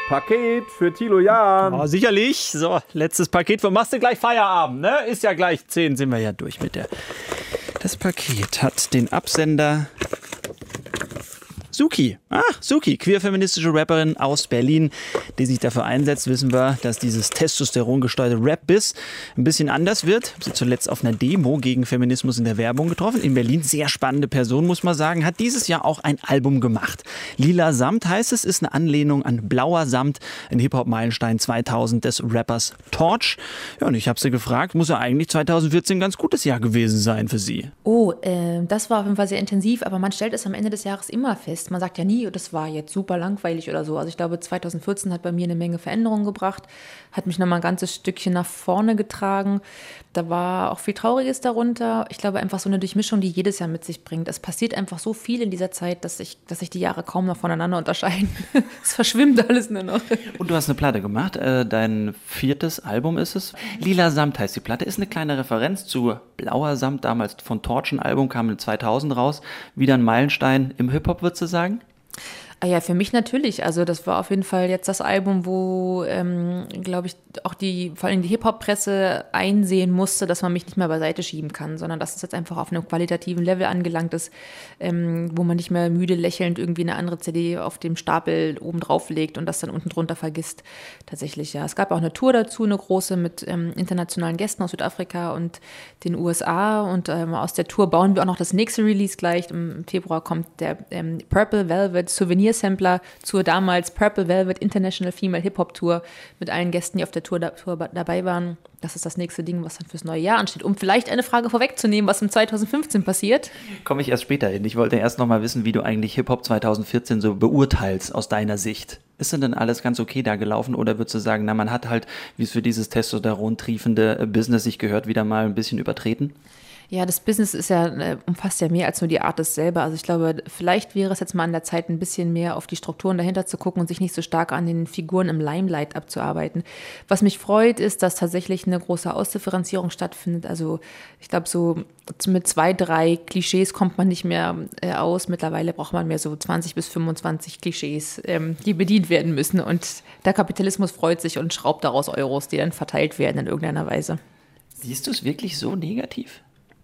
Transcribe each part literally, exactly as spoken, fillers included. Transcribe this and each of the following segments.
Paket für Thilo Jahn. Oh, sicherlich. So, letztes Paket. Wo machst du gleich Feierabend, ne? Ist ja gleich zehn, sind wir ja durch mit der. Das Paket hat den Absender Suki. Ach, Suki, queer-feministische Rapperin aus Berlin, die sich dafür einsetzt, wissen wir, dass dieses testosterongesteuerte Rap-Biss ein bisschen anders wird. Sie zuletzt auf einer Demo gegen Feminismus in der Werbung getroffen. In Berlin, sehr spannende Person, muss man sagen, hat dieses Jahr auch ein Album gemacht. Lila Samt heißt es, ist eine Anlehnung an Blauer Samt, ein Hip-Hop-Meilenstein zweitausend des Rappers Torch. Ja, und ich habe sie gefragt, muss ja eigentlich zweitausendvierzehn ein ganz gutes Jahr gewesen sein für sie. Oh, äh, das war auf jeden Fall sehr intensiv, aber man stellt es am Ende des Jahres immer fest. Man sagt ja nie, das war jetzt super langweilig oder so. Also ich glaube, zweitausendvierzehn hat bei mir eine Menge Veränderungen gebracht, hat mich nochmal ein ganzes Stückchen nach vorne getragen. Da war auch viel Trauriges darunter. Ich glaube, einfach so eine Durchmischung, die jedes Jahr mit sich bringt. Es passiert einfach so viel in dieser Zeit, dass sich dass sich die Jahre kaum noch voneinander unterscheiden. Es verschwimmt alles nur noch. Und du hast eine Platte gemacht. Äh, dein viertes Album ist es. Lila Samt heißt die Platte. Ist eine kleine Referenz zu Blauer Samt, damals von Torch, ein Album, kam in zweitausend raus. Wieder ein Meilenstein im Hip-Hop, würdest du sagen? Ah ja, für mich natürlich. Also das war auf jeden Fall jetzt das Album, wo, ähm, glaube ich, auch die, vor allem die Hip-Hop-Presse einsehen musste, dass man mich nicht mehr beiseite schieben kann, sondern dass es jetzt einfach auf einem qualitativen Level angelangt ist, ähm, wo man nicht mehr müde lächelnd irgendwie eine andere C D auf dem Stapel oben drauf legt und das dann unten drunter vergisst. Tatsächlich, ja. Es gab auch eine Tour dazu, eine große mit ähm, internationalen Gästen aus Südafrika und den U S A, und ähm, aus der Tour bauen wir auch noch das nächste Release gleich. Im Februar kommt der ähm, Purple Velvet Souvenir Sampler zur damals Purple Velvet International Female Hip-Hop Tour mit allen Gästen, die auf der Tour, da, Tour dabei waren. Das ist das nächste Ding, was dann fürs neue Jahr ansteht. Um vielleicht eine Frage vorwegzunehmen, was im zweitausendfünfzehn passiert. Komme ich erst später hin. Ich wollte erst noch mal wissen, wie du eigentlich Hip-Hop zweitausendvierzehn so beurteilst aus deiner Sicht. Ist denn dann alles ganz okay da gelaufen, oder würdest du sagen, na, man hat halt, wie es für dieses Testosteron-triefende Business sich gehört, wieder mal ein bisschen übertreten? Ja, das Business ist ja, äh, umfasst ja mehr als nur die Artists selber. Also ich glaube, vielleicht wäre es jetzt mal an der Zeit, ein bisschen mehr auf die Strukturen dahinter zu gucken und sich nicht so stark an den Figuren im Limelight abzuarbeiten. Was mich freut, ist, dass tatsächlich eine große Ausdifferenzierung stattfindet. Also ich glaube, so mit zwei, drei Klischees kommt man nicht mehr äh, aus. Mittlerweile braucht man mehr so zwanzig bis fünfundzwanzig Klischees, ähm, die bedient werden müssen. Und der Kapitalismus freut sich und schraubt daraus Euros, die dann verteilt werden in irgendeiner Weise. Siehst du es wirklich so negativ?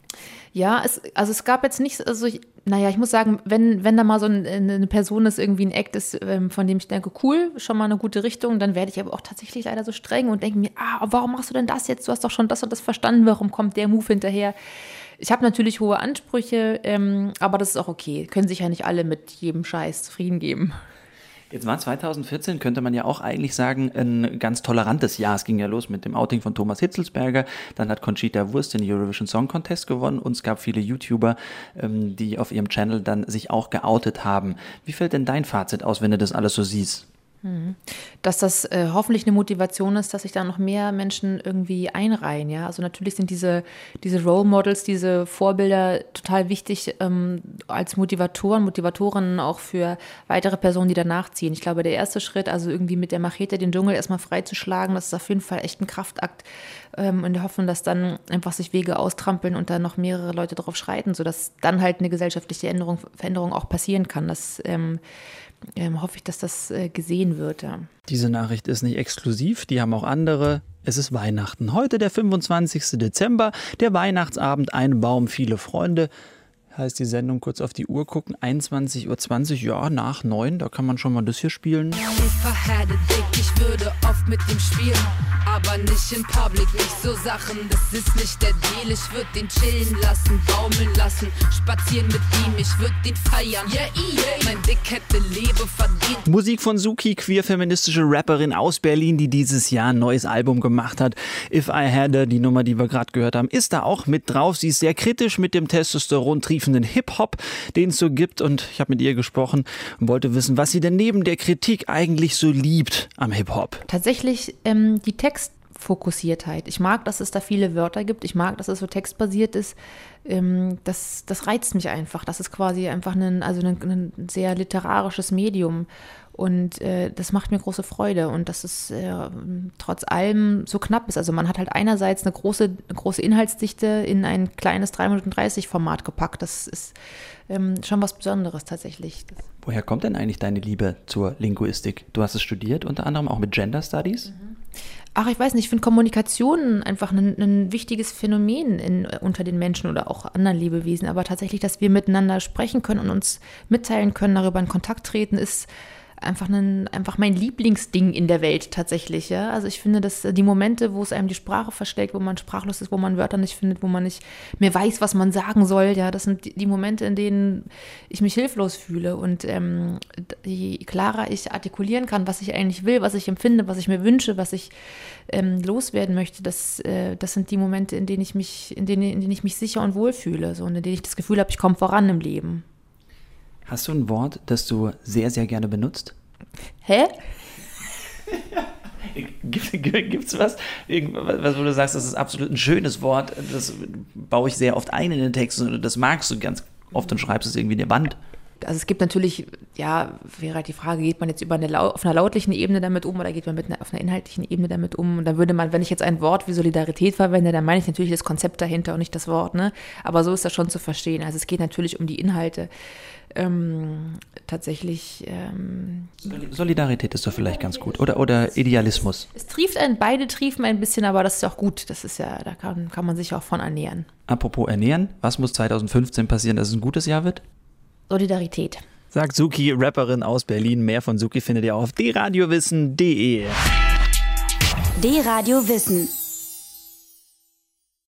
Ja, es, also es gab jetzt nicht, also ich, naja, ich muss sagen, wenn, wenn da mal so ein, eine Person ist, irgendwie ein Act ist, ähm, von dem ich denke, cool, schon mal eine gute Richtung, dann werde ich aber auch tatsächlich leider so streng und denke mir, ah, warum machst du denn das jetzt? Du hast doch schon das und das verstanden, warum kommt der Move hinterher? Ich habe natürlich hohe Ansprüche, ähm, aber das ist auch okay. Können sich ja nicht alle mit jedem Scheiß zufrieden geben. Jetzt war zweitausendvierzehn, könnte man ja auch eigentlich sagen, ein ganz tolerantes Jahr. Es ging ja los mit dem Outing von Thomas Hitzelsberger, dann hat Conchita Wurst den Eurovision Song Contest gewonnen und es gab viele YouTuber, die auf ihrem Channel dann sich auch geoutet haben. Wie fällt denn dein Fazit aus, wenn du das alles so siehst? Dass das äh, hoffentlich eine Motivation ist, dass sich da noch mehr Menschen irgendwie einreihen. Ja? Also natürlich sind diese, diese Role Models, diese Vorbilder total wichtig ähm, als Motivatoren, Motivatorinnen auch für weitere Personen, die danach ziehen. Ich glaube, der erste Schritt, also irgendwie mit der Machete den Dschungel erstmal freizuschlagen, das ist auf jeden Fall echt ein Kraftakt. Ähm, in der Hoffnung, dass dann einfach sich Wege austrampeln und dann noch mehrere Leute darauf schreiten, sodass dann halt eine gesellschaftliche Änderung, Veränderung auch passieren kann. Das ähm, Ähm, hoffe ich, dass das äh, gesehen wird. Ja. Diese Nachricht ist nicht exklusiv, die haben auch andere. Es ist Weihnachten. Heute der fünfundzwanzigsten Dezember, der Weihnachtsabend, ein Baum, viele Freunde. Heißt die Sendung, kurz auf die Uhr gucken, einundzwanzig Uhr zwanzig, ja, nach neun, da kann man schon mal das hier spielen. Ich würde oft mit ihm spielen, aber nicht in Public, nicht so Sachen, das ist nicht der Deal. Ich würde den chillen lassen, baumeln lassen, spazieren mit ihm, ich würde den feiern, yeah, yeah. Mein Dick hätte Liebe verdient. Musik von Suki, queer-feministische Rapperin aus Berlin, die dieses Jahr ein neues Album gemacht hat. If I Had Her, die Nummer, die wir gerade gehört haben, ist da auch mit drauf. Sie ist sehr kritisch mit dem Testosteron-triefenden Hip-Hop, den es so gibt, und ich habe mit ihr gesprochen und wollte wissen, was sie denn neben der Kritik eigentlich so liebt am Hip-Hop. Tatsächlich ähm, die Textfokussiertheit. Ich mag, dass es da viele Wörter gibt. Ich mag, dass es so textbasiert ist. Ähm, das, das reizt mich einfach. Das ist quasi einfach ein, also ein, ein sehr literarisches Medium. Und äh, das macht mir große Freude und dass es äh, trotz allem so knapp ist. Also man hat halt einerseits eine große, eine große Inhaltsdichte in ein kleines drei Minuten dreißig Format gepackt. Das ist ähm, schon was Besonderes tatsächlich. Woher kommt denn eigentlich deine Liebe zur Linguistik? Du hast es studiert, unter anderem auch mit Gender Studies? Mhm. Ach, ich weiß nicht, ich finde Kommunikation einfach ein, ein wichtiges Phänomen in, unter den Menschen oder auch anderen Lebewesen. Aber tatsächlich, dass wir miteinander sprechen können und uns mitteilen können, darüber in Kontakt treten, ist einfach, ein, einfach mein Lieblingsding in der Welt tatsächlich. Ja? Also ich finde, dass die Momente, wo es einem die Sprache verschlägt, wo man sprachlos ist, wo man Wörter nicht findet, wo man nicht mehr weiß, was man sagen soll, ja, das sind die, die Momente, in denen ich mich hilflos fühle. Und ähm, je klarer ich artikulieren kann, was ich eigentlich will, was ich empfinde, was ich mir wünsche, was ich ähm, loswerden möchte, das, äh, das sind die Momente, in denen ich mich, in denen, in denen ich mich sicher und wohl fühle, so, und in denen ich das Gefühl habe, ich komme voran im Leben. Hast du ein Wort, das du sehr, sehr gerne benutzt? Hä? Gibt es was, was, wo du sagst, das ist absolut ein schönes Wort, das baue ich sehr oft ein in den Texten und das magst du ganz oft und schreibst es irgendwie in die Wand? Also es gibt natürlich, ja, wäre halt die Frage, geht man jetzt über eine, auf einer lautlichen Ebene damit um oder geht man mit einer, auf einer inhaltlichen Ebene damit um? Und dann würde man, wenn ich jetzt ein Wort wie Solidarität verwende, dann meine ich natürlich das Konzept dahinter und nicht das Wort, ne? Aber so ist das schon zu verstehen. Also es geht natürlich um die Inhalte. Ähm, tatsächlich. Ähm, Solidarität ist doch vielleicht ganz gut. Oder, oder Idealismus. Es trieft einen, beide triefen ein bisschen, aber das ist auch gut. Das ist ja, da kann, kann man sich auch von ernähren. Apropos ernähren, was muss zwanzig fünfzehn passieren, dass es ein gutes Jahr wird? Solidarität. Sagt Suki, Rapperin aus Berlin. Mehr von Suki findet ihr auf d radio wissen punkt d e. D-Radio Wissen.